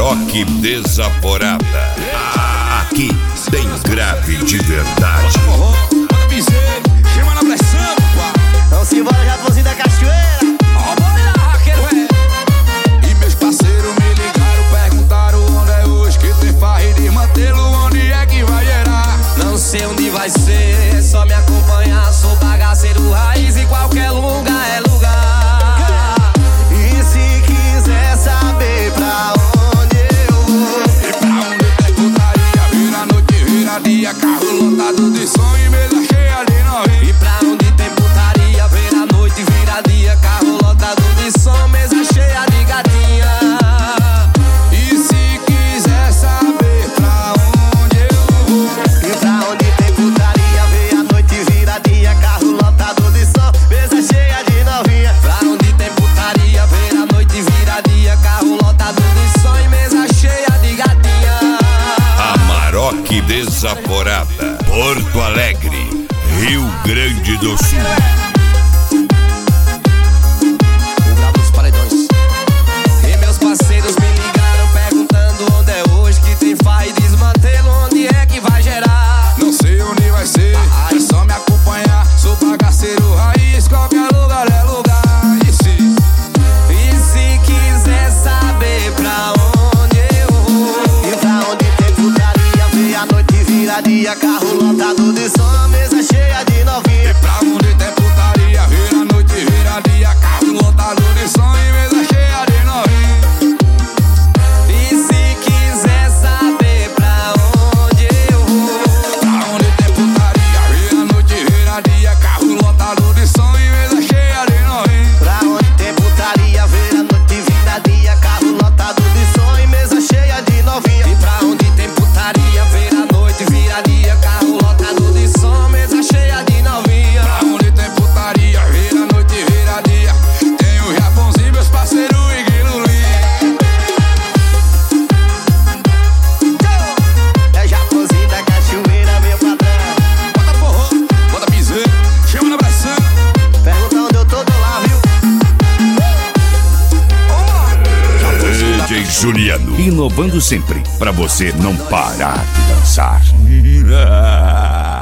Amarok Desaforada. Aqui tem grave de verdade. Bota piseiro, chama na pressão, pá. Então se embora, Japonzinho da Cachoeira. Ó, bora lá, raqueiro, é. E meus parceiros me ligaram, perguntaram onde é hoje que tem farra e desmantelo, onde é que vai gerar? Não sei onde vai ser, é só me acompanhar. Sou bagaceiro raiz e qualquer lugar é lugar. E se quiser saber pra onde eu vou, E pra onde tem putaria, vira noite, vira dia, carro lotado de som e mesa cheia de novinho. e pra onde tem putaria, vira noite, vira dia, carro lotado de som, mesa cheia de gatinha. E se quiser saber pra onde eu vou, E pra onde tem putaria, vira noite, vira dia, carro lotado de som, mesa cheia de novinha. Pra onde tem putaria, vira noite, vira dia, carro lotado de som e mesa cheia de gatinha. Amarok Desaforada. Porto Alegre, Rio Grande do Sul. O brabo dos paredões. E meus parceiros me ligaram perguntando onde é hoje que tem farra e desmantelo, onde é que vai gerar? não sei onde vai ser, é só me acompanhar. Sou bagaceiro raiz, qualquer lugar é lugar. E E se quiser saber pra onde eu vou, e pra onde tem putaria, vem a noite, vira dia, carro lotado de som, mesa cheia de novinha. pra onde tem putaria, vira noite, vira dia, carro lotado de som e mesa cheia de novinho. E se quiser saber pra onde eu vou, Pra onde tem putaria, vira noite, vira dia, carro lotado de som e mesa cheia de novinho. pra onde tem putaria, vira noite, vira dia, carro lotado de som e mesa cheia de novinha. E pra onde tem putaria, vira noite, vira dia, carro lotado de som, mesa cheia de novinha. Pra onde tem putaria, vira noite, vira dia, tem o Japonzinho, meus parceiros e Guiluli. É o Japonzinho da Cachoeira, meu patrão. Bota forró, bota piseiro, chama na pressão. Pergunta onde eu tô lá, viu? DJ Juliano. Inovando sempre, pra você não parar de dançar.